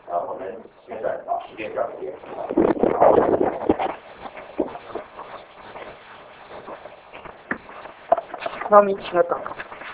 我们现在把时间交给耶稣。 那我们一起来祷告。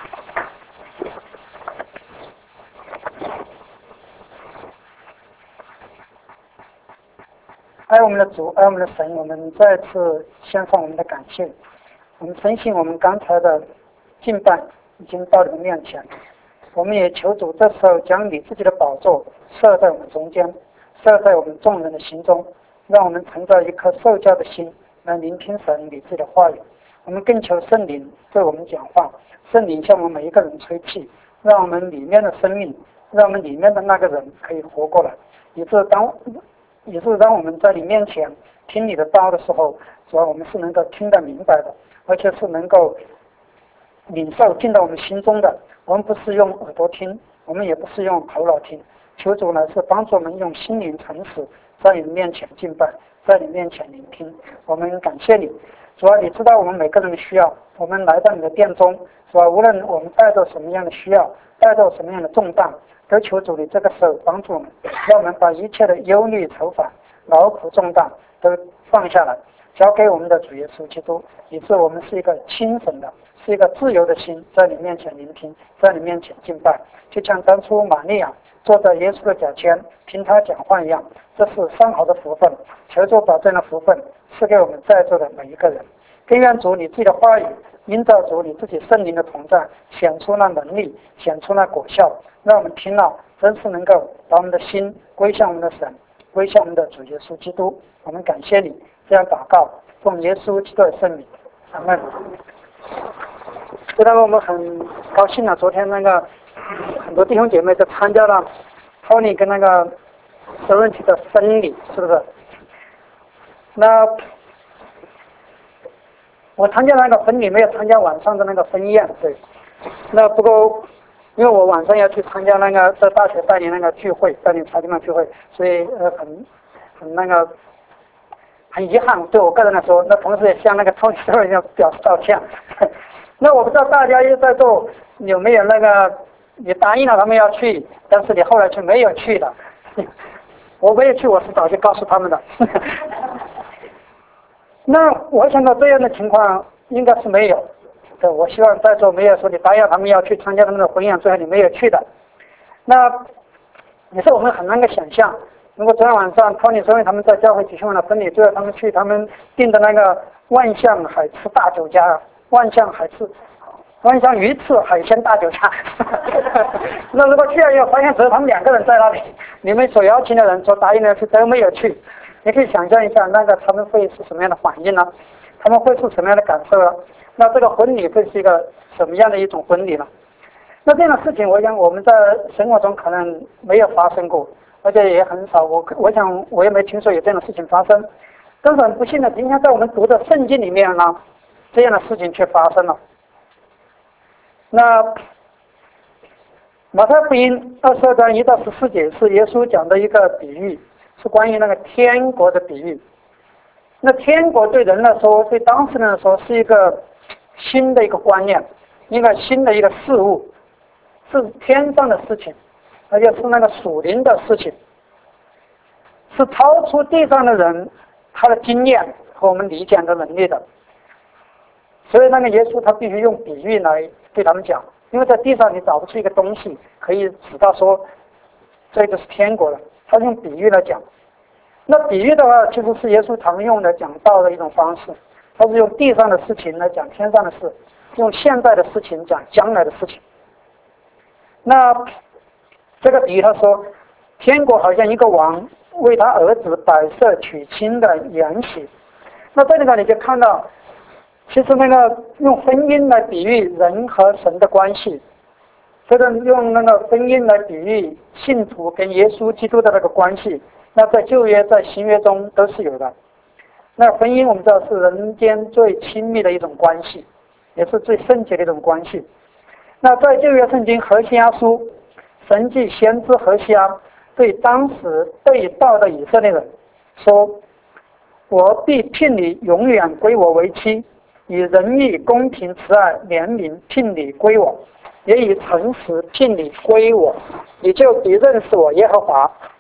爱我们的主，爱我们的神，我们再次献上我们的感谢。我们深信我们刚才的敬拜已经到你的面前，我们也求主这时候将你自己的宝座设在我们中间，设在我们众人的心中，让我们存着一颗受教的心来聆听神你自己的话语。我们更求圣灵对我们讲话，圣灵向我们每一个人吹气，让我们里面的生命，让我们里面的那个人可以活过来，以致当我们在你面前听你的道的时候，主要我们是能够听得明白的，而且是能够领受进到我们心中的。我们不是用耳朵听，我们也不是用头脑听，求主呢是帮助我们用心灵诚实在你面前敬拜，在你面前聆听。我们感谢你，主要你知道我们每个人的需要，我们来到你的殿中，主要无论我们带着什么样的需要，带着什么样的重担，都求主你这个手帮助我们，让我们把一切的忧虑愁烦、劳苦重担都放下来，交给我们的主耶稣基督，以致我们是一个清醒的，是一个自由的心，在你面前聆听，在你面前敬拜，就像当初玛利亚坐在耶稣的脚前听他讲话一样。这是上好的福分，求主把这样的福分赐给我们在座的每一个人。更愿主你自己的话语因照主你自己圣灵的同在，显出那能力，显出那果效，让我们听了真是能够把我们的心归向我们的神，归向我们的主耶稣基督。我们感谢你，这样祷告，奉耶稣基督的圣名，阿们。知道我们很高兴昨天很多弟兄姐妹都参加了 Tony 跟Serenity 的婚礼，是不是？那我参加婚礼，没有参加晚上的婚宴，对。那不过因为我晚上要去参加在大学带领聚会，带领查经班聚会，所以很遗憾，对我个人来说，那同时也向Tony Serenity 表示道歉。那我不知道大家在座有没有你答应了他们要去，但是你后来却没有去的。我没有去，我是早就告诉他们的。那我想到这样的情况应该是没有。对，我希望在座没有说你答应他们要去参加他们的婚宴，最后你没有去的。那也是我们很难的想象，如果昨天晚上Tony Serenity他们在教会举行完了婚礼，最后他们去他们订的万象海吃大酒家，万象鱼翅海鲜大酒家。那如果去了以后发现只有他们两个人在那里，你们所邀请的人所答应的是都没有去，你可以想象一下他们会是什么样的反应呢？他们会是什么样的感受呢？那这个婚礼会是一个什么样的一种婚礼呢？那这样的事情我想我们在生活中可能没有发生过，而且也很少，我想我也没听说有这样的事情发生。但是很不幸的，今天在我们读的圣经里面呢，这样的事情却发生了。那马太福音22章1到14节是耶稣讲的一个比喻，是关于天国的比喻。那天国对人来说，对当事人来说是一个新的一个观念，一个新的一个事物，是天上的事情，而且是属灵的事情，是超出地上的人他的经验和我们理解的能力的。所以耶稣他必须用比喻来对他们讲，因为在地上你找不出一个东西可以指到说这个是天国的，他用比喻来讲。那比喻的话其实是耶稣常用的讲道的一种方式，他是用地上的事情来讲天上的事，用现在的事情讲将来的事情。那这个比喻他说，天国好像一个王为他儿子摆设娶亲的筵席。那这里呢你就看到，其实用婚姻来比喻人和神的关系，或者用婚姻来比喻信徒跟耶稣基督的关系，那在旧约在新约中都是有的。那婚姻我们知道是人间最亲密的一种关系，也是最圣洁的一种关系。那在旧约圣经何西阿书，神迹先知何西阿对当时被盗的以色列人说，我必聘你永远归我为妻，以仁义公平慈爱怜悯聘你归我，也以诚实聘你归我，你就必认识我耶和华。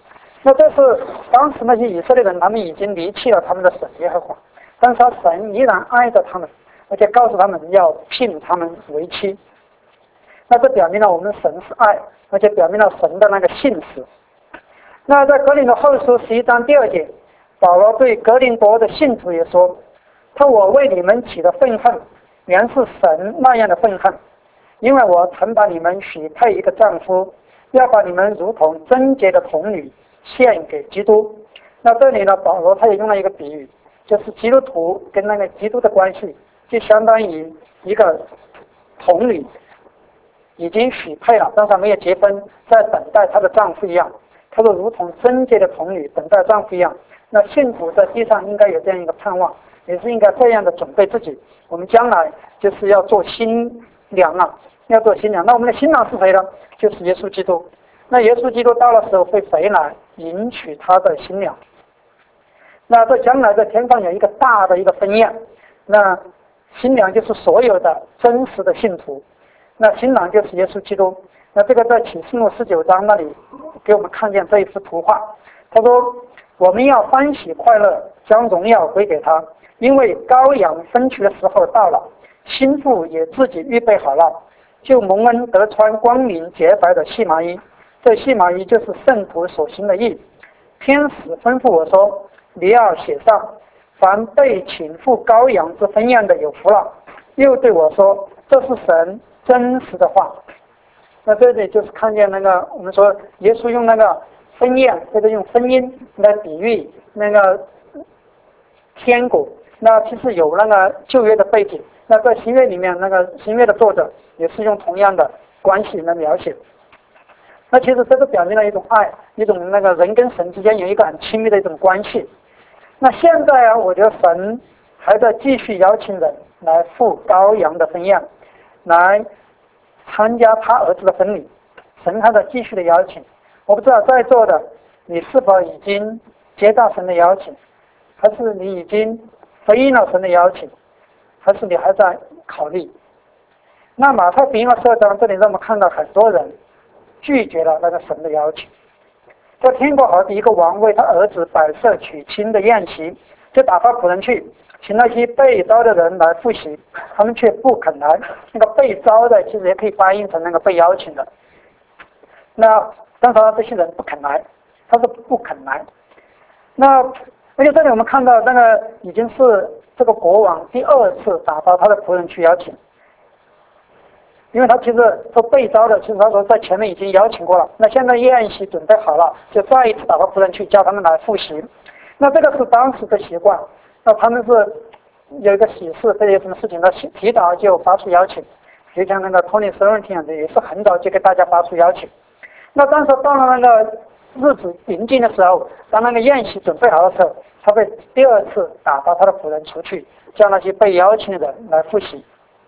那这是当时那些以色列人，他们已经离弃了他们的神耶和华，但是神依然爱着他们，而且告诉他们要聘他们为妻。那这表明了我们神是爱，而且表明了神的那个信实。那在格林多后书11章第2节，保罗对格林多的信徒也说：“他我为你们起的愤恨，原是神那样的愤恨，因为我曾把你们许配一个丈夫，要把你们如同贞洁的童女献给基督。”那这里呢，保罗他也用了一个比喻，就是基督徒跟那个基督的关系，就相当于一个童女已经许配了，但是还没有结婚，在等待她的丈夫一样。他说如同贞洁的童女等待丈夫一样。那信徒在地上应该有这样一个盼望，也是应该这样的准备自己，我们将来就是要做新娘啊，要做新娘。那我们的新郎是谁呢？就是耶稣基督。那耶稣基督到了时候会回来迎娶他的新娘。那在将来在天上有一个大的一个婚宴，那新娘就是所有的真实的信徒，那新郎就是耶稣基督。那这个在启示录19章那里给我们看见这一幅图画。他说我们要欢喜快乐，将荣耀归给他，因为羔羊分取的时候到了，新妇也自己预备好了，就蒙恩得穿光明洁白的细麻衣。这细麻衣就是圣徒所行的义。天使吩咐我说，你要写上，凡被请赴羔羊之婚宴的有福了。又对我说，这是神真实的话。那这里就是看见那个我们说耶稣用那个婚宴或者用婚姻来比喻那个天国。那其实有那个旧约的背景，那在新约里面，那个新约的作者也是用同样的关系来描写。那其实这个表明了一种爱，一种那个人跟神之间有一个很亲密的一种关系。那现在啊，我觉得神还在继续邀请人来赴羔羊的婚宴，来参加他儿子的婚礼。神还在继续的邀请。我不知道在座的你是否已经接到神的邀请，还是你已经回应了神的邀请，还是你还在考虑。那马太福音22章这里让我们看到很多人拒绝了那个神的邀请。在天国好比一个王为他儿子摆设娶亲的宴席，就打发仆人去请那些被招的人来赴席，他们却不肯来。那个被招的其实也可以翻译成那个被邀请的。那但是这些人不肯来，他说不肯来。那而且这里我们看到那个已经是这个国王第2次打发他的仆人去邀请。因为他其实说被招的，其实他说在前面已经邀请过了，那现在宴席准备好了，就再一次打发仆人去叫他们来赴席。那这个是当时的习惯，那他们是有一个喜事或者有什么事情，他提早就发出邀请，就像那个托尼斯文这样的，也是很早就给大家发出邀请。那当时到了那个日子临近的时候，当那个宴席准备好的时候，他会第2次打发他的仆人出去，叫那些被邀请的人来赴席。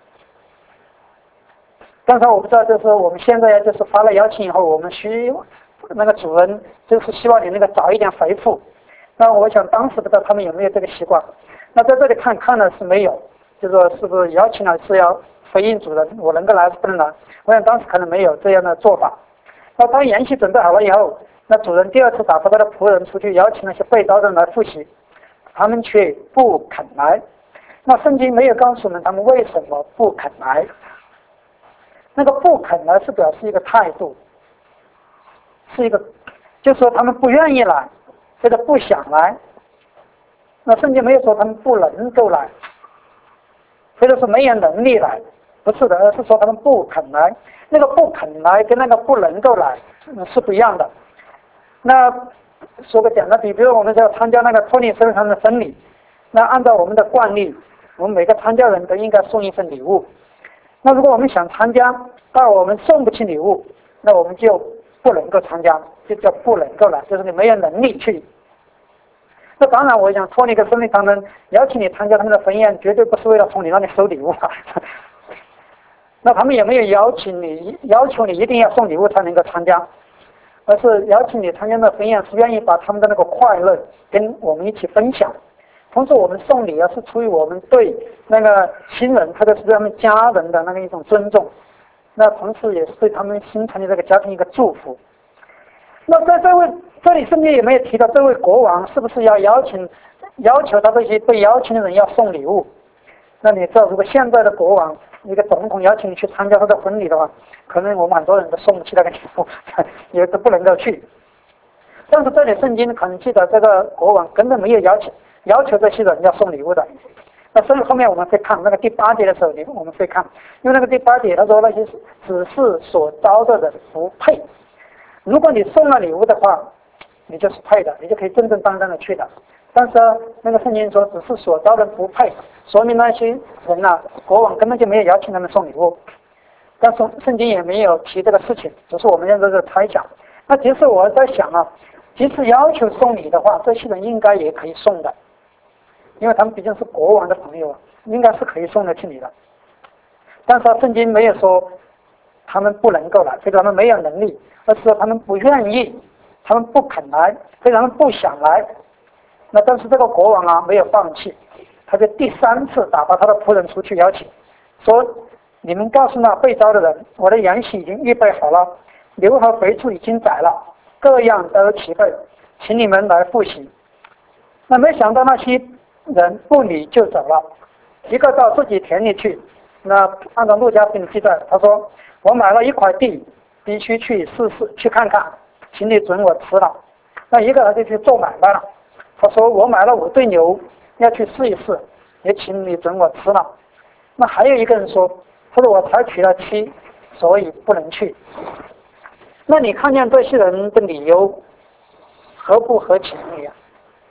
但是我不知道，就是我们现在就是发了邀请以后，我们那个主人就是希望你那个早一点回复。那我想当时不知道他们有没有这个习惯。那在这里看了是没有，就说是不是邀请了是要回应主人，我能够来还是不能来？我想当时可能没有这样的做法。那当宴席准备好了以后，那主人第2次打发他的仆人出去邀请那些被招的人来赴席，他们却不肯来。那圣经没有告诉我们他们为什么不肯来。那个不肯来是表示一个态度，是一个，就是说他们不愿意来，或者不想来。那圣经没有说他们不能够来，或者是没有能力来，不是的，而是说他们不肯来。那个不肯来跟那个不能够来是不一样的。那说个简单比如我们要参加那个托尼身上的婚礼，那按照我们的惯例，我们每个参加人都应该送一份礼物。那如果我们想参加，但我们送不起礼物，那我们就不能够参加，就叫不能够来，就是你没有能力去。那当然，我想托尼跟生命他们邀请你参加他们的婚宴，绝对不是为了从你那里收礼物啊。那他们也没有要求你一定要送礼物才能够参加，而是邀请你参加的婚宴，是愿意把他们的那个快乐跟我们一起分享。同时我们送礼是出于我们对那个新人或者是对他们家人的那个一种尊重，那同时也是对他们新成立这个家庭一个祝福。 那在这里圣经也没有提到这位国王是不是要要求他这些被邀请的人要送礼物？那你知道，如果现在的国王一个总统邀请你去参加他的婚礼的话，可能我们很多人都送不起那个礼物，也都不能够去。但是这里圣经可能记得这个国王根本没有要求这些人要送礼物的。那所以后面我们会看那个第8节的时候，我们会看，因为那个第8节他说那些只是所招的人不配。如果你送了礼物的话，你就是配的，你就可以正正当当的去的。但是那个圣经说只是所招的人不配，说明那些人啊，国王根本就没有邀请他们送礼物。但是圣经也没有提这个事情，只是我们现在在猜想。那其实我在想啊，即使要求送礼的话，这些人应该也可以送的，因为他们毕竟是国王的朋友，应该是可以送得起你的。但是圣经没有说他们不能够来，或者他们没有能力，而是说他们不愿意，他们不肯来，或者他们不想来。那但是这个国王啊没有放弃，他就第3次打发他的仆人出去邀请，说你们告诉那被招的人，我的筵席已经预备好了，牛和肥畜已经宰了，各样都齐备，请你们来复习。那没想到那些人不理就走了，一个到自己田里去。那按照路加福音记载，他说我买了一块地，必须去试试去看看，请你准我吃了。那一个他就去做买卖了，他说我买了5对牛，要去试一试，也请你准我吃了。那还有一个人说，他说我才娶了妻，所以不能去。那你看见这些人的理由合不合情理啊？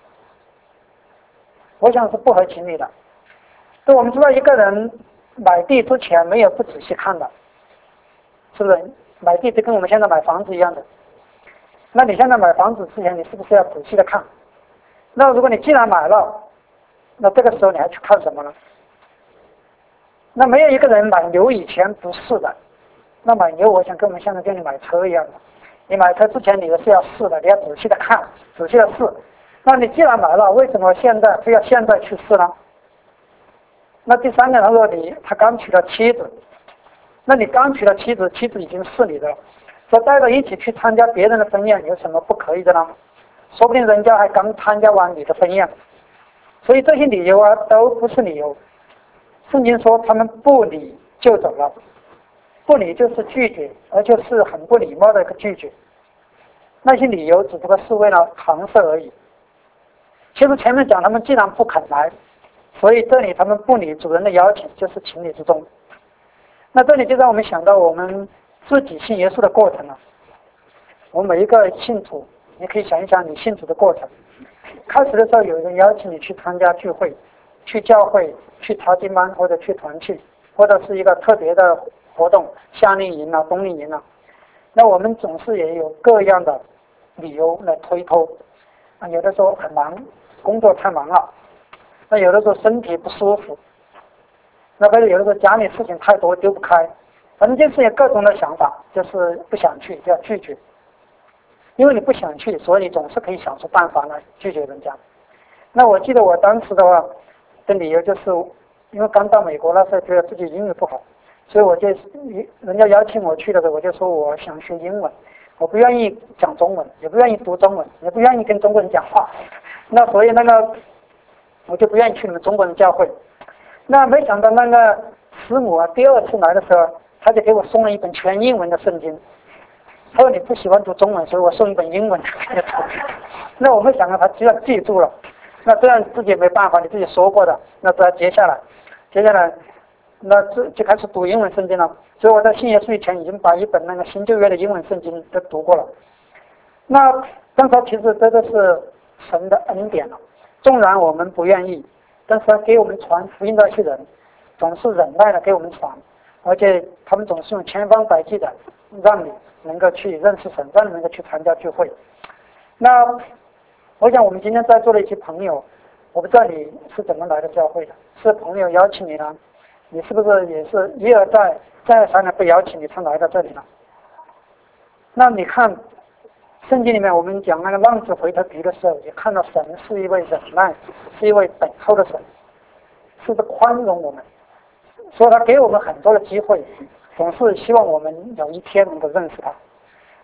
我想是不合情理的。对，我们知道一个人买地之前没有不仔细看的，是不是？买地就跟我们现在买房子一样的。那你现在买房子之前，你是不是要仔细的看？那如果你既然买了，那这个时候你还去看什么呢？那没有一个人买牛以前不试的。那买牛，我想跟我们现在跟你买车一样的，你买车之前你是要试的，你要仔细的看，仔细的试。那你既然买了，为什么非要现在去试呢？那第3个，他说他刚娶了妻子，那你刚娶了妻子，妻子已经是你的了，说带着一起去参加别人的婚宴，有什么不可以的呢？说不定人家还刚参加完你的婚宴，所以这些理由啊都不是理由。圣经说他们不理就走了，不理就是拒绝，而且是很不礼貌的一个拒绝。那些理由只不过是为了搪塞而已。其实前面讲他们既然不肯来，所以这里他们不理主人的邀请，就是情理之中。那这里就让我们想到我们自己信耶稣的过程了。我们每一个信徒，你可以想一想你信主的过程。开始的时候有人邀请你去参加聚会，去教会，去查经班，或者去团契，或者是一个特别的活动，夏令营啊、冬令营啊。那我们总是也有各样的理由来推脱啊，有的时候很忙，工作太忙了，那有的时候身体不舒服，那或者有的时候家里事情太多丢不开，反正就是有各种的想法，就是不想去就要拒绝。因为你不想去，所以你总是可以想出办法来拒绝人家。那我记得我当时的话的理由就是，因为刚到美国那时候觉得自己英语不好，所以我就人家邀请我去的时候，我就说我想学英文，我不愿意讲中文，也不愿意读中文，也不愿意跟中国人讲话。那所以我就不愿意去你们中国人教会。那没想到那个师母啊，第2次来的时候，他就给我送了一本全英文的圣经。他说你不喜欢读中文，所以我送一本英文的给你读。那我没想到他居然记住了。那这样自己也没办法，你自己说过的，那这接下来，那就开始读英文圣经了。所以我在信耶稣以前已经把一本那个新旧约的英文圣经都读过了。那但是其实这个是神的恩典了。纵然我们不愿意，但是给我们传福音的那些人总是忍耐的给我们传，而且他们总是用千方百计的让你能够去认识神，让你能够去参加聚会。那我想我们今天在座的一些朋友，我不知道你是怎么来的教会的，是朋友邀请你呢？你是不是也是一而再而三的被邀请你才来到这里呢？那你看圣经里面我们讲那个浪子回头皮的时候，也看到神是一位忍耐，是一位等候的神，是不宽容我们，所以他给我们很多的机会，总是希望我们有一天能够认识他。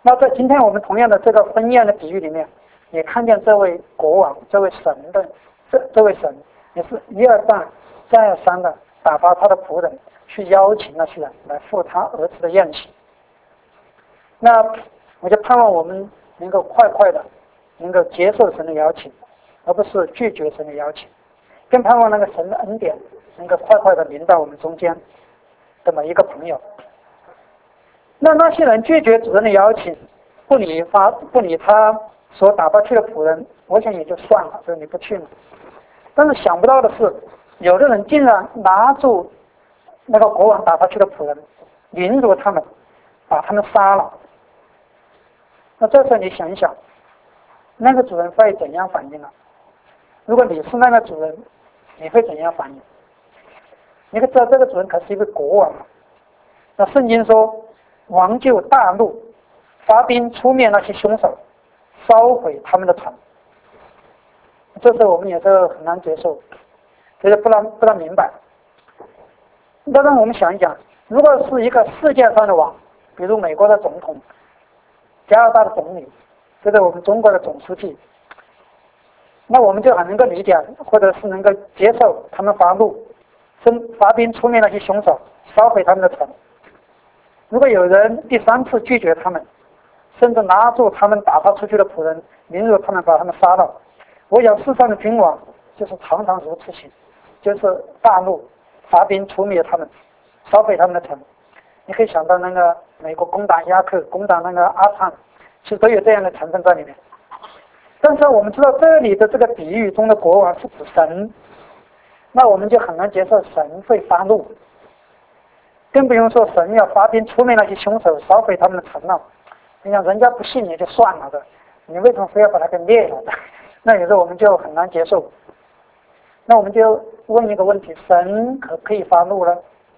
那在今天我们同样的这个婚宴的比喻里面，也看见这位国王，这位神的这位神，也是一而再再而三的打发他的仆人去邀请那些人来赴他儿子的宴席。那我就盼望我们能够快快的能够接受神的邀请，而不是拒绝神的邀请，更盼望那个神的恩典能够快快的临到我们中间的每一个朋友。那些人拒绝主人的邀请，不理他所打发去的仆人，我想也就算了，说你不去嘛。但是想不到的是，有的人竟然拿住那个国王打发去的仆人，凌辱他们，把他们杀了。那这时候你想一想，那个主人会怎样反应呢？如果你是那个主人，你会怎样反应？你可知道这个主人可是一位国王啊。那圣经说，王就大怒，发兵出灭那些凶手，烧毁他们的城。这时候我们也是很难接受，觉得不大明白。那让我们想一想，如果是一个世界上的王，比如美国的总统、加拿大的总理，或者我们中国的总书记，那我们就很能够理解，或者是能够接受他们发怒，发兵出灭那些凶手，烧毁他们的城。如果有人第三次拒绝他们，甚至拿住他们打发出去的仆人，凌辱他们，把他们杀了，我想世上的君王就是常常如此行，就是大怒，发兵出灭他们，烧毁他们的城。你可以想到那个美国攻打伊拉克、攻打那个阿富汗，其实都有这样的成分在里面。但是我们知道这里的这个比喻中的国王是指神，那我们就很难接受神会发怒，更不用说神要发兵出灭那些凶手，烧毁他们的城了。你想人家不信也就算了的，你为什么非要把它给灭了？那有时候我们就很难接受。那我们就问一个问题：神可不可以发怒呢？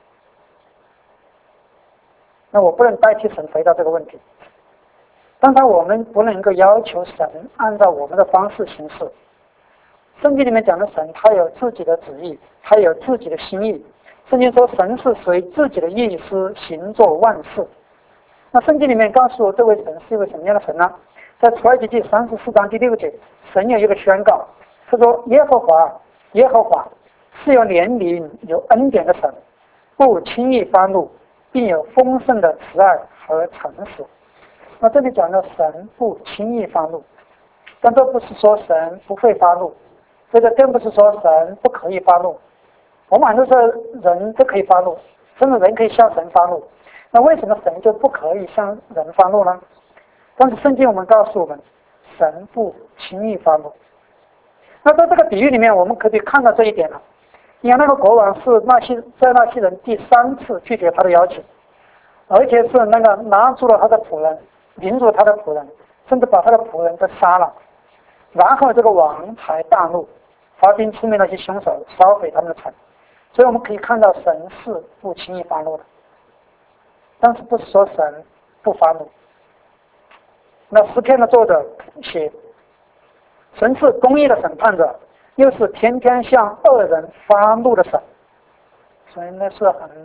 那我不能代替神回答这个问题，但是我们不能够要求神按照我们的方式行事。圣经里面讲的神，他有自己的旨意，他有自己的心意。圣经说神是随自己的意思行作万事。那圣经里面告诉我，这位神是一位什么样的神呢？在出埃及记34章第6节，神有一个宣告，他说耶和华是有怜悯有恩典的神，不轻易发怒，并有丰盛的慈爱和诚实。那这里讲的神不轻易发怒，但这不是说神不会发怒，这个更不是说神不可以发怒。我们很多时候人都可以发怒，甚至人可以向神发怒，那为什么神就不可以向人发怒呢？但是圣经我们告诉我们，神不轻易发怒。那在这个比喻里面，我们可以看到这一点了。因为那个国王是那些人第3次拒绝他的邀请，而且是那个拿住了他的仆人，凌辱他的仆人，甚至把他的仆人都杀了。然后这个王才大怒，发兵出灭那些凶手，烧毁他们的城。所以我们可以看到神是不轻易发怒的，但是不是说神不发怒。那诗篇的作者写，神是公义的审判者，又是天天向恶人发怒的神。所以那是很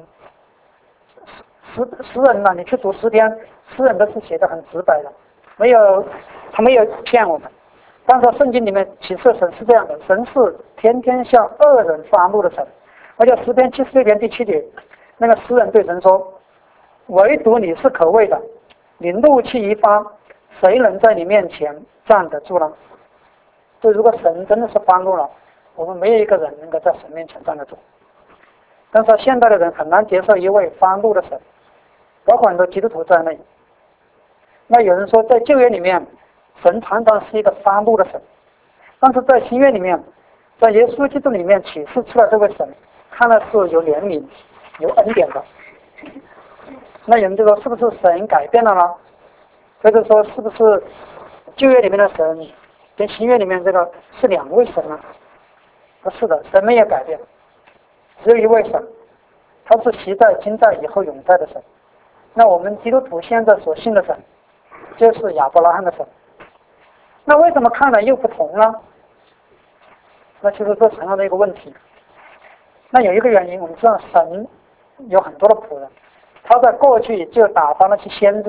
诗人呢，你去读诗篇，诗人都是写的很直白的，他没有骗我们。但是圣经里面启示神是这样的，神是天天向恶人发怒的神。而且诗篇76篇第7节，那个诗人对神说，唯独你是可畏的，你怒气一发，谁能在你面前站得住呢？就如果神真的是发怒了，我们没有一个人能够在神面前站得住。但是现代的人很难接受一位发怒的神，包括很多基督徒在内。那有人说在旧约里面神常常是一个发怒的神，但是在新约里面，在耶稣基督里面启示出来这位神看来是有怜悯有恩典的。那有人就说是不是神改变了呢？或者说是不是旧约里面的神跟新约里面这个是2位神呢？不是的，神没有改变，只有一位神，他是昔在今在以后永在的神。那我们基督徒现在所信的神就是亚伯拉罕的神。那为什么看来又不同呢？那其实这成了一个问题。那有一个原因，我们知道神有很多的仆人，他在过去就打发那些先知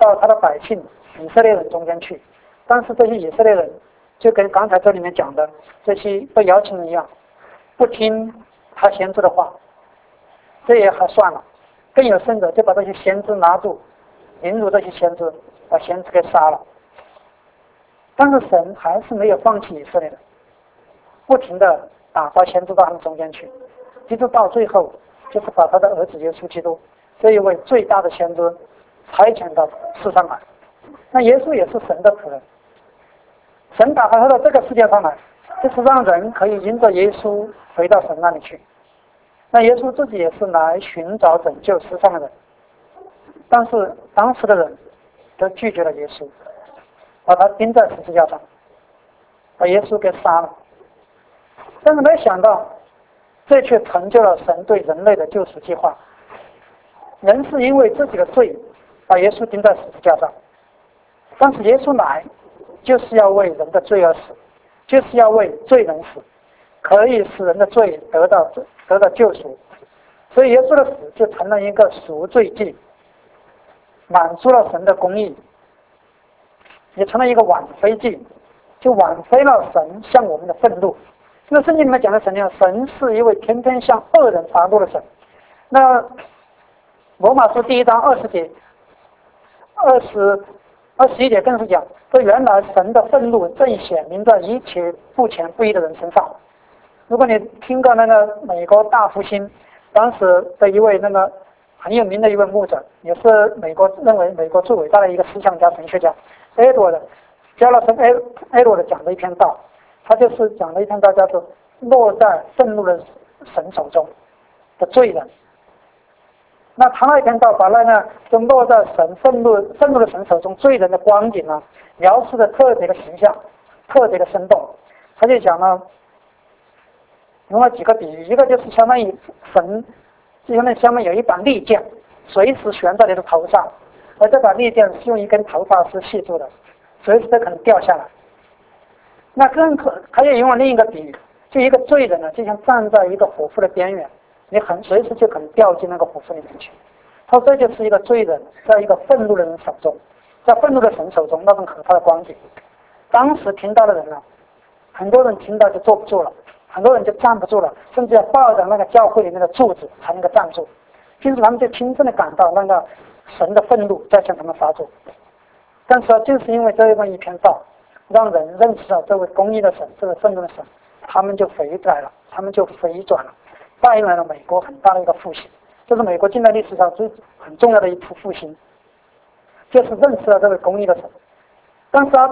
到他的百姓以色列人中间去。但是这些以色列人就跟刚才这里面讲的这些被邀请人一样，不听他先知的话，这也还算了，更有甚者就把这些先知拿住，凌辱这些先知，把先知给杀了。但是神还是没有放弃以色列人，不停的打发先知到他们中间去，一直到最后就是把他的儿子耶稣基督这一位最大的先知差遣到世上来。那耶稣也是神的仆人，神打发他到这个世界上来，就是让人可以因着耶稣回到神那里去。那耶稣自己也是来寻找拯救世上的人，但是当时的人都拒绝了耶稣，把他钉在十字架上，把耶稣给杀了。但是没想到，这却成就了神对人类的救赎计划。人是因为自己的罪把耶稣钉在十字架上，但是耶稣来就是要为人的罪而死，就是要为罪人死，可以使人的罪得到救赎。所以耶稣的死就成了一个赎罪祭，满足了神的公义，也成了一个挽回祭，就挽回了神向我们的愤怒。这个圣经里面讲的神呢，神是一位天天向恶人发怒的神。那罗马书1章20节、21节更是讲，说原来神的愤怒正显明在一切不虔不义的人身上。如果你听过那个美国大复兴，当时的一位那个很有名的一位牧者，也是认为美国最伟大的一个思想家、神学家Edward 讲的一篇道，他就是讲了一篇道叫做落在愤怒的神手中的罪人。那他那一篇道把那个就落在愤怒的神手中罪人的光景呢，描述的特别的形象，特别的生动。他就讲了，用了几个比喻，一个就是相当于神，就相当于有一把利剑，随时悬在你的头上，而这把利剑是用一根头发丝系住的，随时都可能掉下来。那他也用了另一个比喻，就一个罪人呢，就像站在一个火湖的边缘，你随时就可能掉进那个火湖里面去。他说这就是一个罪人在一个愤怒的人手中，在愤怒的神手中那种可怕的光景。当时听到的人呢，很多人听到就坐不住了，很多人就站不住了，甚至要抱着那个教会里面的柱子才能够站住。因此他们就亲身的感到那个神的愤怒在向他们发作。但是就是因为这样一篇道，让人认识到这位公义的神，这位愤怒的神，他们就悔改了，他们就回转了，带来了美国很大的一个复兴。这是美国近代历史上很重要的一次复兴，就是认识了这位公义的神。但是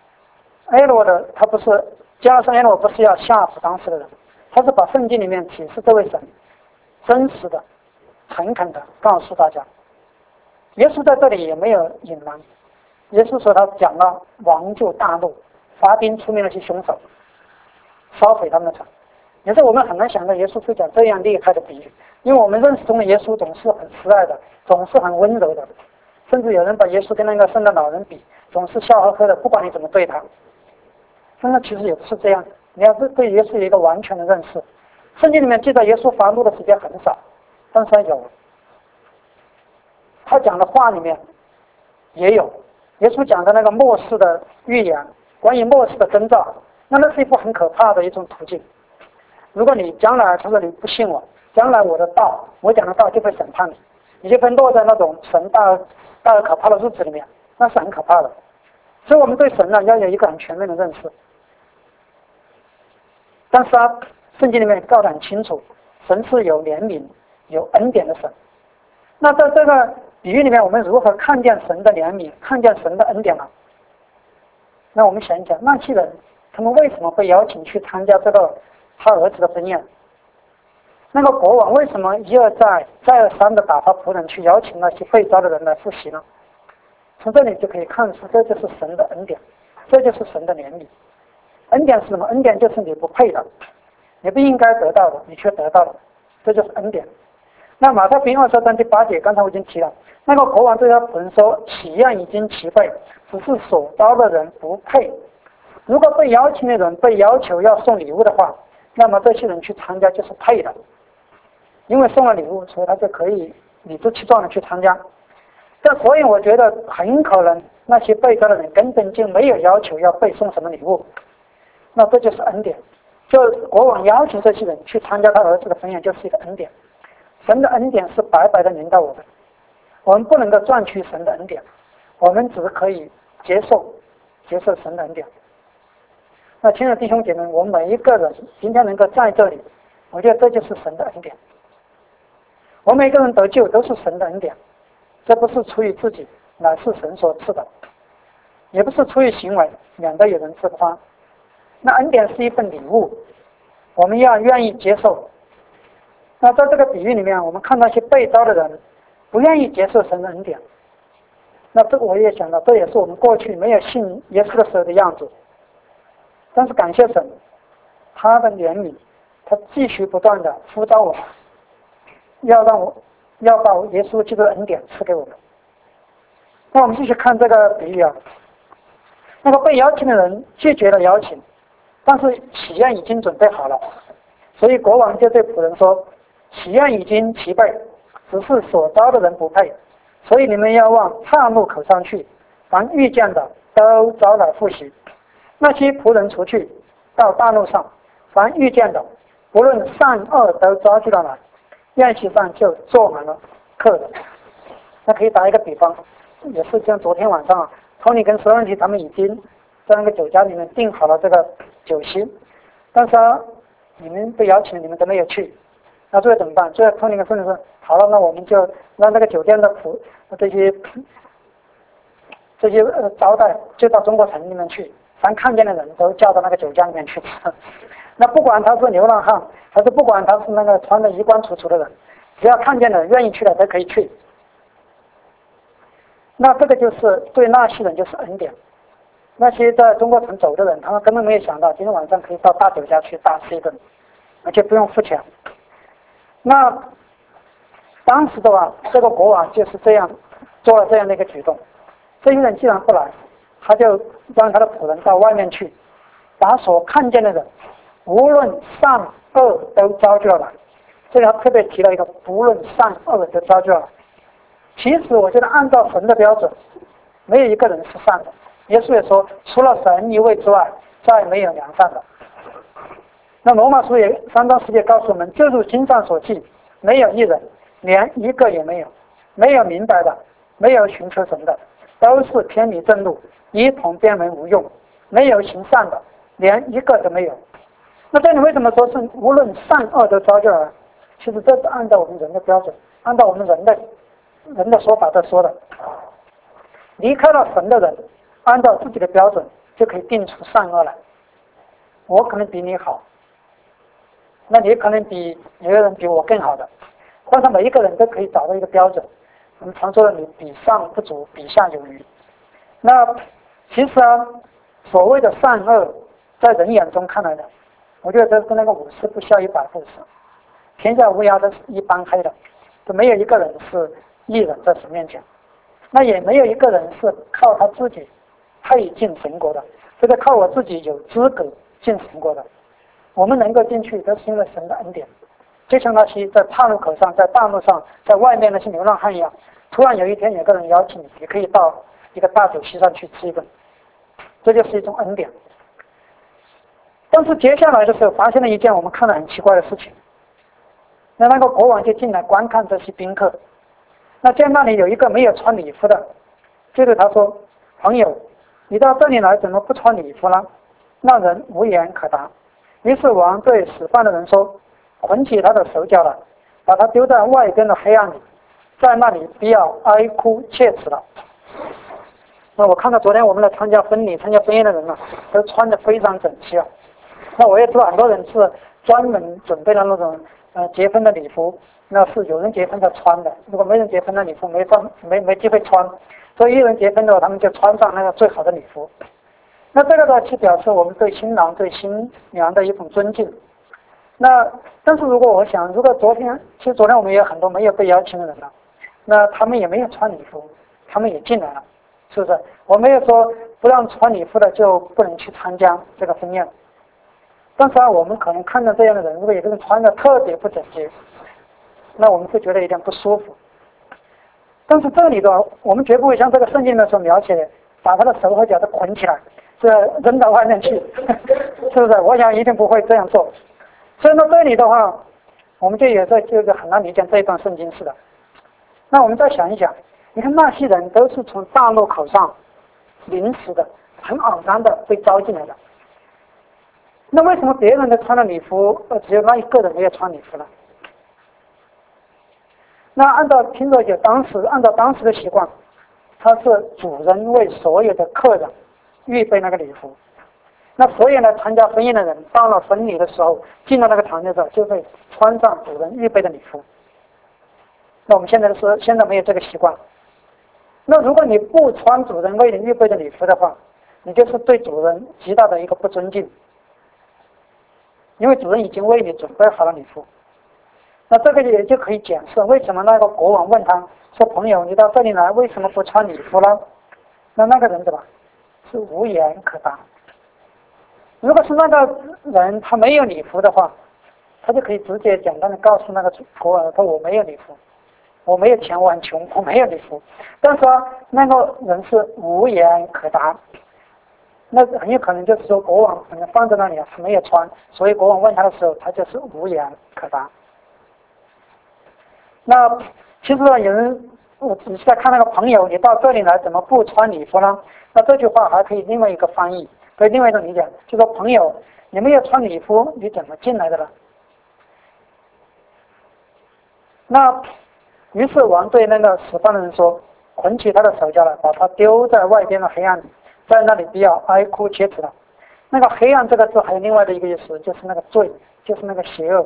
Edward 他不是加上 Edward 不是要吓唬当时的人，他是把圣经里面启示这位神真实的、诚恳的告诉大家。耶稣在这里也没有隐瞒，耶稣说他讲了王就大怒，发兵出面那些凶手，烧毁他们的城。也是我们很难想到耶稣会讲这样厉害的比喻，因为我们认识中的耶稣总是很慈爱的，总是很温柔的，甚至有人把耶稣跟那个圣诞老人比，总是笑呵呵的，不管你怎么对他。但是其实也不是这样，你要对耶稣有一个完全的认识。圣经里面记载耶稣发怒的时间很少，但是他有，他讲的话里面也有耶稣讲的那个末世的预言，关于末世的征兆，那是一部很可怕的一种途径。如果你将来他说你不信我，将来我讲的道就会审判你，你就会落在那种神大而可怕的日子里面，那是很可怕的。所以我们对神呢要有一个很全面的认识。但是圣经里面告得很清楚，神是有怜悯、有恩典的神。那在这个比喻里面，我们如何看见神的怜悯，看见神的恩典呢？那我们想一想，那些人他们为什么被邀请去参加这个他儿子的婚宴？那个国王为什么一而再、再而三的打发仆人去邀请那些被召的人来赴席呢？从这里就可以看出，这就是神的恩典，这就是神的怜悯。恩典是什么？恩典就是你不配的，你不应该得到的，你却得到了，这就是恩典。那马太福音22章第8节，刚才我已经提了，那个国王对他仆人说：“喜宴已经齐备，只是所招的人不配。”如果被邀请的人被要求要送礼物的话，那么这些人去参加就是配的，因为送了礼物，所以他就可以理直气壮的去参加。 但所以我觉得很可能那些被招的人根本就没有要求要被送什么礼物，那这就是恩典。就国王邀请这些人去参加他儿子的婚宴，就是一个恩典。神的恩典是白白的临到我们，我们不能够赚取神的恩典，我们只可以接受神的恩典。那亲爱的弟兄姐妹，我们每一个人今天能够在这里，我觉得这就是神的恩典。我们每个人得救都是神的恩典，这不是出于自己，乃是神所赐的，也不是出于行为，免得有人自夸。那恩典是一份礼物，我们要愿意接受。那在这个比喻里面，我们看到一些被招的人不愿意接受神的恩典。那这个我也想到，这也是我们过去没有信耶稣的时候的样子。但是感谢神，他的怜悯，他继续不断的呼召我们，要把耶稣基督的恩典赐给我们。那我们继续看这个比喻啊，那个被邀请的人拒绝了邀请，但是喜宴已经准备好了，所以国王就对仆人说：“喜宴已经齐备，只是所招的人不配，所以你们要往岔路口上去，凡遇见的都招来赴席。”那些仆人出去到大路上，凡遇见的，不论善恶都招聚了来，宴席上就坐满了客人。那可以打一个比方，也是像昨天晚上啊，Tony 跟Serenity他们已经在那个酒家里面订好了这个酒席，但是你们被邀请，你们都没有去，那最后怎么办？最后Tony跟Serenity说：“好了，那我们就让那个酒店的这些招待就到中国城里面去。”凡看见的人都叫到那个酒家里面去吃，那不管他是流浪汉，还是不管他是那个穿的衣冠楚楚的人，只要看见的人愿意去的都可以去。那这个就是对那些人就是恩典。那些在中国城走的人，他们根本没有想到今天晚上可以到大酒家去大吃一顿，而且不用付钱。那当时的话，这个国王就是这样做了这样的一个举动。这些人既然不来，他就让他的仆人到外面去，把所看见的人，无论善恶都招聚了来。这里他特别提了一个，不论善恶都招聚了来。其实我觉得按照神的标准，没有一个人是善的。耶稣也说，除了神一位之外，再没有良善的。那罗马书也3章10节告诉我们，就如经上所记，没有一人，连一个也没有，没有明白的，没有寻求神的，都是偏离正路，一同变为无用，没有行善的，连一个都没有。那这里为什么说是无论善恶都招聚了来？其实这是按照我们人的标准，按照我们人的说法在说的。离开了神的人，按照自己的标准就可以定出善恶来。我可能比你好，那你可能有个人比我更好的，或者每一个人都可以找到一个标准。我们常说的你比上不足，比下有余。那其实所谓的善恶，在人眼中看来的，我觉得这跟那个50不孝100不是。天下乌鸦都是一般黑的，都没有一个人是义人在神面前。那也没有一个人是靠他自己配进神国的，这个靠我自己有资格进神国的。我们能够进去，都是因为神的恩典。就像那些在岔路口上、在大路上、在外面那些流浪汉一样，突然有一天有个人邀请你，也可以到一个大酒席上去吃一顿，这就是一种恩典。但是接下来的时候，发现了一件我们看了很奇怪的事情。那个国王就进来观看这些宾客，那见那里有一个没有穿礼服的，就对他说：“朋友，你到这里来怎么不穿礼服呢？”那人无言可答。于是王对使饭的人说：“捆起他的手脚来，把他丢在外边的黑暗里，在那里必要哀哭切齿了。”那我看到昨天我们来参加婚礼、参加婚宴的人都穿得非常整齐。那我也知道很多人是专门准备了那种结婚的礼服，那是有人结婚才穿的。如果没人结婚的礼服没机会穿，所以有人结婚的话，他们就穿上那个最好的礼服。那这个呢，去表示我们对新郎对新娘的一种尊敬。那但是如果我想，如果其实昨天我们也有很多没有被邀请的人了，那他们也没有穿礼服，他们也进来了，是不是？我没有说不让穿礼服的就不能去参加这个婚宴。但是我们可能看到这样的人，如果有个人穿的特别不整洁，那我们会觉得有点不舒服。 但是这里的我们绝不会像这个圣经里面所描写的，把他的手和脚都捆起来，这扔到外面去，是不是？我想一定不会这样做。所以说这里的话，我们就也是就是很难理解这一段圣经似的。那我们再想一想，你看那些人都是从大路口上临时的、很偶然的被招进来的。那为什么别人都穿了礼服，只有那一个人没有穿礼服呢？那听着就按照当时的习惯，他是主人为所有的客人预备那个礼服。那所有呢参加婚宴的人到了婚礼的时候，进到那个场地的时候，就会穿上主人预备的礼服。那我们现在没有这个习惯。那如果你不穿主人为你预备的礼服的话，你就是对主人极大的一个不尊敬，因为主人已经为你准备好了礼服。那这个也就可以解释为什么那个国王问他说：“朋友，你到这里来，为什么不穿礼服呢？”那个人怎么是无言可答。如果是那个人他没有礼服的话，他就可以直接简单的告诉那个国王说：“我没有礼服，我没有钱，我很穷，我没有礼服。”但是那个人是无言可答，那很有可能就是说国王可能放在那里他没有穿，所以国王问他的时候，他就是无言可答。那其实有人我仔细在看那个朋友，你到这里来怎么不穿礼服呢？那这句话还可以另外一个翻译，可以另外一种理解，就说朋友，你没有穿礼服，你怎么进来的呢？那于是王对那个使犯的人说：“捆起他的手脚来，把他丢在外边的黑暗里，在那里必要哀哭切齿的。”那个黑暗这个字还有另外的一个意思，就是那个罪，就是那个邪恶。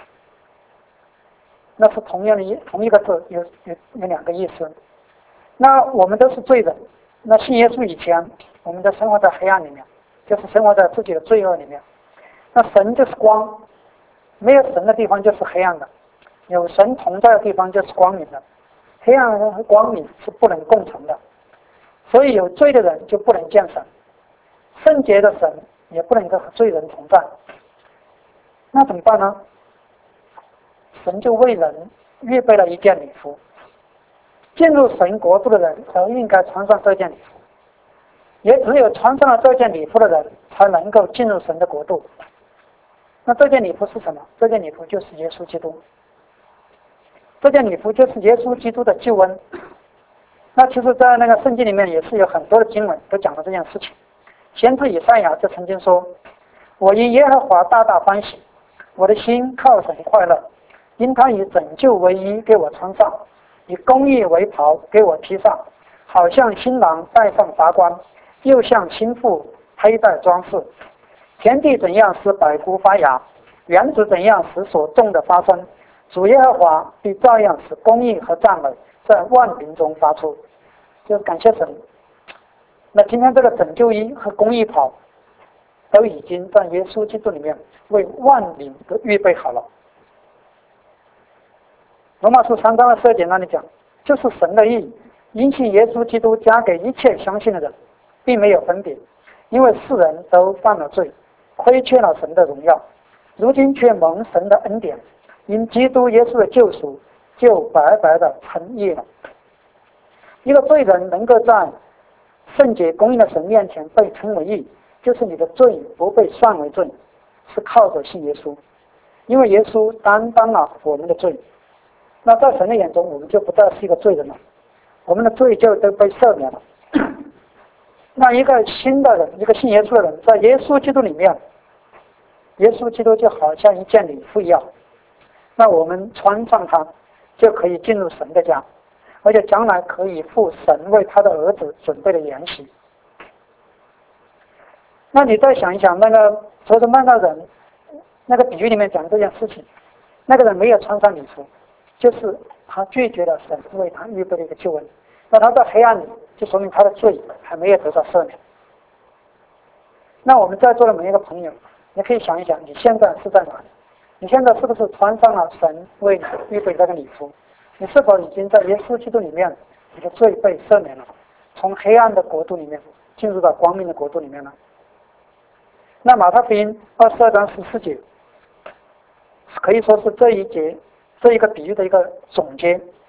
那是同一个字有两个意思。那我们都是罪人，那信耶稣以前，我们都生活在黑暗里面，就是生活在自己的罪恶里面。那神就是光，没有神的地方就是黑暗的，有神同在的地方就是光明的。黑暗和光明是不能共存的，所以有罪的人就不能见神，圣洁的神也不能够和罪人同在。那怎么办呢？神就为人预备了一件礼服，进入神国度的人都应该穿上这件礼服，也只有穿上了这件礼服的人才能够进入神的国度。那这件礼服是什么？这件礼服就是耶稣基督，这件礼服就是耶稣基督的救恩。那其实在那个圣经里面也是有很多的经文都讲了这件事情。先知以赛亚就曾经说：“我因耶和华大大欢喜，我的心靠神快乐，因他以拯救为衣给我穿上，以公义为袍给我披上，好像新郎戴上华冠，又像新妇佩戴装饰。天地怎样使百菇发芽，园子怎样使所种的发生，主耶和华必照样使公义和赞美在万民中发出。”就是感谢神。那今天这个拯救衣和公义袍都已经在耶稣基督里面为万民都预备好了。罗马书3章的17节那里讲，就是神的义，因信耶稣基督加给一切相信的人，并没有分别，因为世人都犯了罪，亏缺了神的荣耀，如今却蒙神的恩典，因基督耶稣的救赎，就白白的称义了。一个罪人能够在圣洁公义的神面前被称为义，就是你的罪不被算为罪，是靠着信耶稣，因为耶稣担当了我们的罪。那在神的眼中，我们就不再是一个罪人了，我们的罪就都被赦免了。那一个新的人，一个信耶稣的人，在耶稣基督里面，耶稣基督就好像一件礼服一样，那我们穿上它，就可以进入神的家，而且将来可以赴神为他的儿子准备的筵席。那你再想一想，所以说那个人，那个比喻里面讲这件事情，那个人没有穿上礼服，就是他拒绝了神为他预备的一个救恩。那他在黑暗里，就说明他的罪还没有得到赦免。那我们在座的每一个朋友，你可以想一想，你现在是在哪里？你现在是不是穿上了神为你预备这个礼服？你是否已经在耶稣基督里面，你的罪被赦免了，从黑暗的国度里面进入到光明的国度里面呢？那马太福音22章14节可以说是这一个比喻的一个总结。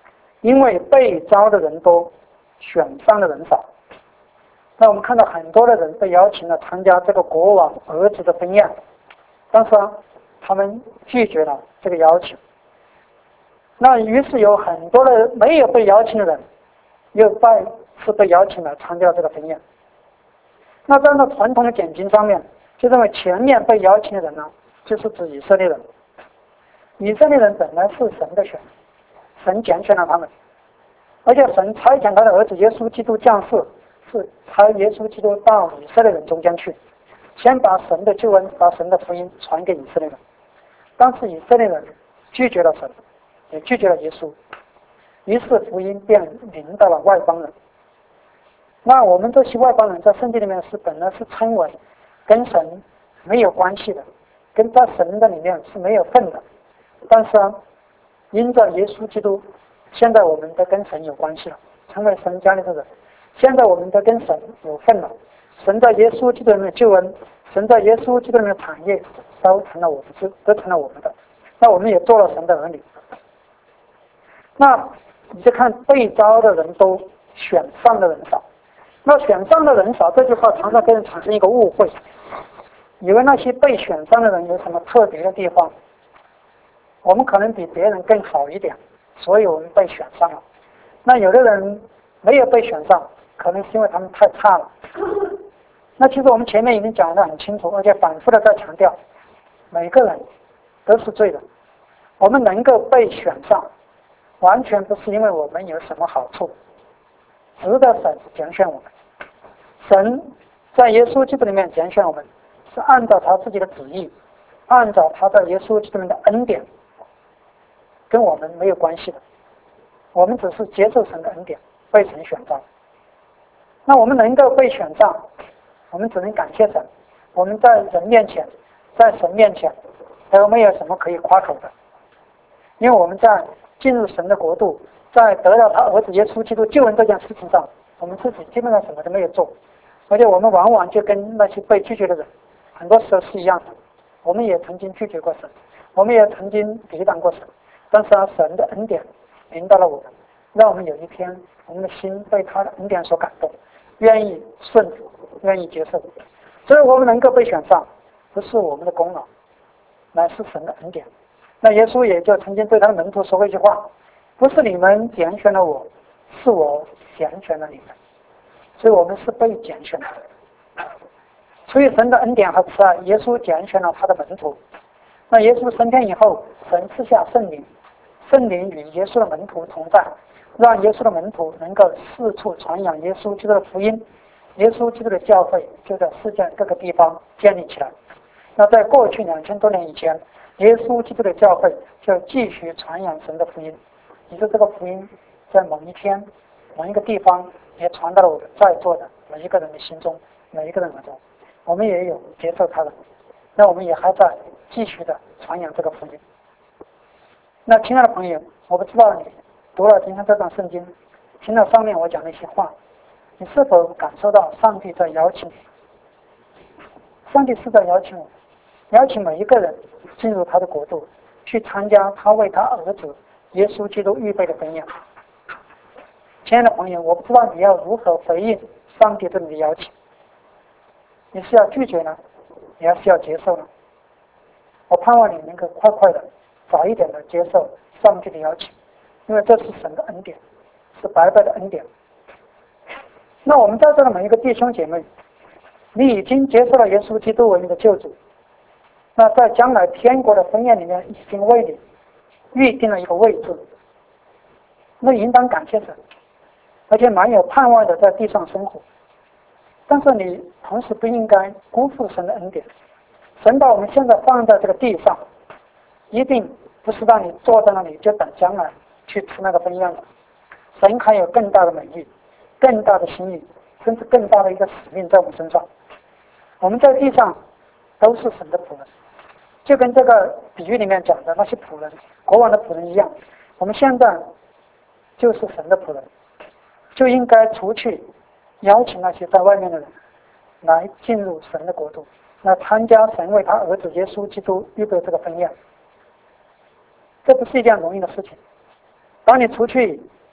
因为被招的人多，选上的人少。那我们看到很多的人被邀请了参加这个国王儿子的婚宴，但是他们拒绝了这个邀请。那于是有很多的没有被邀请的人，又再次被邀请来参加这个婚宴。那在那传统的典经上面，就认为前面被邀请的人呢，就是指以色列人。以色列人本来是神的选，神拣选了他们，而且神差遣他的儿子耶稣基督降世，是差耶稣基督到以色列人中间去，先把神的救恩、把神的福音传给以色列人。但是以色列人拒绝了神，也拒绝了耶稣，于是福音便临到了外邦人。那我们这些外邦人在圣经里面本来是称为跟神没有关系的，跟在神的里面是没有份的。但是因着耶稣基督，现在我们都跟神有关系了，成为神家里的人。现在我们都跟神有份了，神在耶稣基督里面的救恩，神在耶稣基督里面的产业，都成了我们的。那我们也做了神的儿女。那你就看被招的人多，选上的人少。那选上的人少这句话常常给人产生一个误会，以为那些被选上的人有什么特别的地方，我们可能比别人更好一点，所以我们被选上了。那有的人没有被选上，可能是因为他们太差了。那其实我们前面已经讲得很清楚，而且反复的在强调，每个人都是罪人。我们能够被选上，完全不是因为我们有什么好处，值得神拣选我们。神在耶稣基督里面拣选我们，是按照他自己的旨意，按照他在耶稣基督里面的恩典，跟我们没有关系的。我们只是接受神的恩典，被神选上。那我们能够被选上，我们只能感谢神。我们在人面前，在神面前都没有什么可以夸口的，因为我们在进入神的国度，在得到他儿子耶稣基督救恩这件事情上，我们自己基本上什么都没有做，而且我们往往就跟那些被拒绝的人很多时候是一样的。我们也曾经拒绝过神，我们也曾经抵挡过神，但是神的恩典临到了我们，让我们有一天我们的心被他的恩典所感动，愿意顺服，愿意接受。所以我们能够被选上，不是我们的功劳，乃是神的恩典。那耶稣也就曾经对他的门徒说过一句话，不是你们拣选了我，是我拣选了你们。所以我们是被拣选的。出于神的恩典和慈爱，耶稣拣选了他的门徒。那耶稣升天以后，神赐下圣灵，圣灵与耶稣的门徒同在，让耶稣的门徒能够四处传扬耶稣基督的福音。耶稣基督的教会就在世界各个地方建立起来。那在过去2000多年以前，耶稣基督的教会就继续传扬神的福音，也就这个福音在某一天某一个地方也传到了我们在座的每一个人的心中，每一个人耳中，我们也有接受他的，那我们也还在继续的传扬这个福音。那亲爱的朋友，我不知道你读了今天这段圣经，听了上面我讲的一些话，你是否感受到上帝在邀请你？上帝是在邀请我们，邀请每一个人进入他的国度，去参加他为他儿子耶稣基督预备的婚宴。亲爱的朋友，我不知道你要如何回应上帝对你的邀请，你是要拒绝呢，你还是要接受呢？我盼望你能够快快的早一点的接受上帝的邀请，因为这是神的恩典，是白白的恩典。那我们在座的每一个弟兄姐妹，你已经接受了耶稣基督为你的救主，那在将来天国的婚宴里面已经为你预定了一个位置，那应当感谢神，而且蛮有盼望的在地上生活。但是你同时不应该辜负神的恩典。神把我们现在放在这个地上，一定不是让你坐在那里就等将来去吃那个婚宴的。神还有更大的美意，更大的心意，甚至更大的一个使命在我们身上。我们在地上都是神的仆人，就跟这个比喻里面讲的那些仆人，国王的仆人一样，我们现在就是神的仆人，就应该出去邀请那些在外面的人来进入神的国度，来参加神为他儿子耶稣基督预备这个婚宴。这不是一件容易的事情。当你出去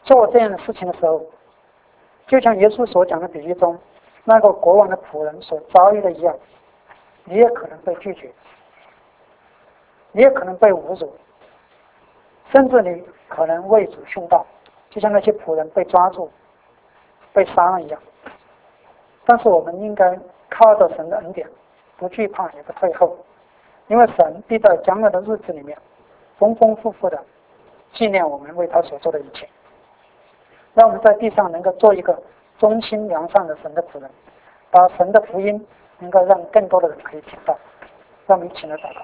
做这样的事情的时候，就像耶稣所讲的比喻中那个国王的仆人所遭遇的一样，你也可能被拒绝，你也可能被侮辱，甚至你可能为主殉道，就像那些仆人被抓住被杀了一样。但是我们应该靠着神的恩典，不惧怕也不退后，因为神必在将来的日子里面丰丰富富的纪念我们为他所做的一切，让我们在地上能够做一个忠心良善的神的仆人，把神的福音能够让更多的人可以听到。让我们一起来祷告。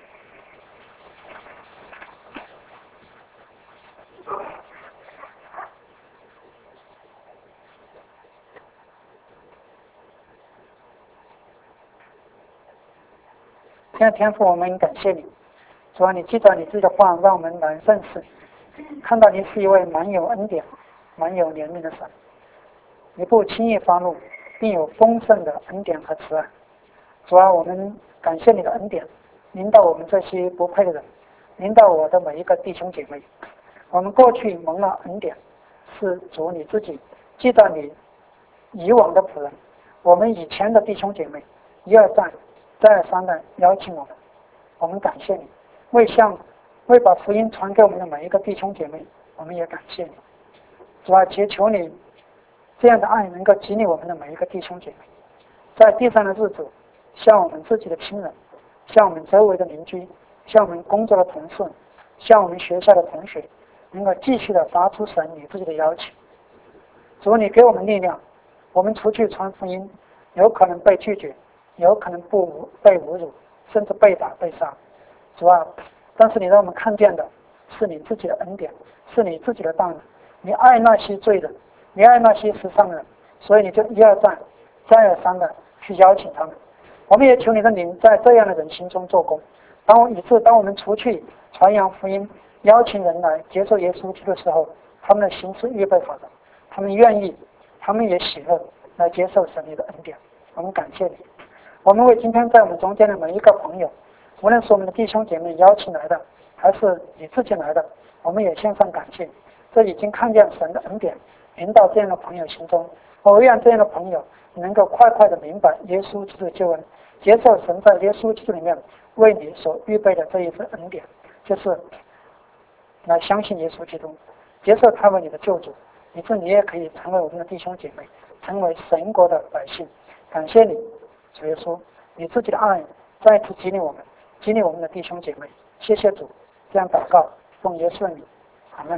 现在天父，我们感谢你，主啊，你记着你自己的话，让我们来认识你，看到你是一位满有恩典、满有怜悯的神，你不轻易发怒，并有丰盛的恩典和慈爱。主啊，我们感谢你的恩典，临到我们这些不配的人，临到我的每一个弟兄姐妹。我们过去蒙了恩典，是主你自己记着你以往的仆人，我们以前的弟兄姐妹一而再再而三的邀请我们感谢你，为把福音传给我们的每一个弟兄姐妹，我们也感谢你。主啊，祈求你这样的爱能够激励我们的每一个弟兄姐妹，在地上的日子，向我们自己的亲人，向我们周围的邻居，向我们工作的同事，向我们学校的同学，能够继续的发出神你自己的邀请。主，你给我们力量，我们出去传福音，有可能被拒绝，有可能被侮辱，甚至被打被杀。主啊，但是你让我们看见的是你自己的恩典，是你自己的大能。你爱那些罪人，你爱那些世上的人，所以你就一而再再而三的去邀请他们。我们也求你的灵在这样的人心中做工，当我们出去传扬福音，邀请人来接受耶稣基督的时候，他们的心是预备好的，他们愿意，他们也喜乐来接受神你的恩典。我们感谢你，我们为今天在我们中间的每一个朋友，无论是我们的弟兄姐妹邀请来的，还是你自己来的，我们也献上感谢。这已经看见神的恩典临到这样的朋友心中，我愿这样的朋友能够快快的明白耶稣基督的救恩，接受神在耶稣基督里面为你所预备的这一份恩典，就是来相信耶稣基督，接受他为你的救主，以致你也可以成为我们的弟兄姐妹，成为神国的百姓。感谢你，主耶稣，你自己的爱再次激励我们的弟兄姐妹。谢谢主，这样祷告，奉耶稣的名，阿们。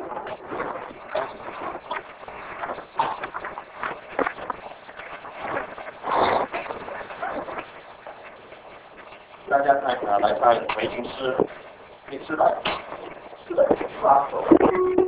大家来唱回应诗第498首。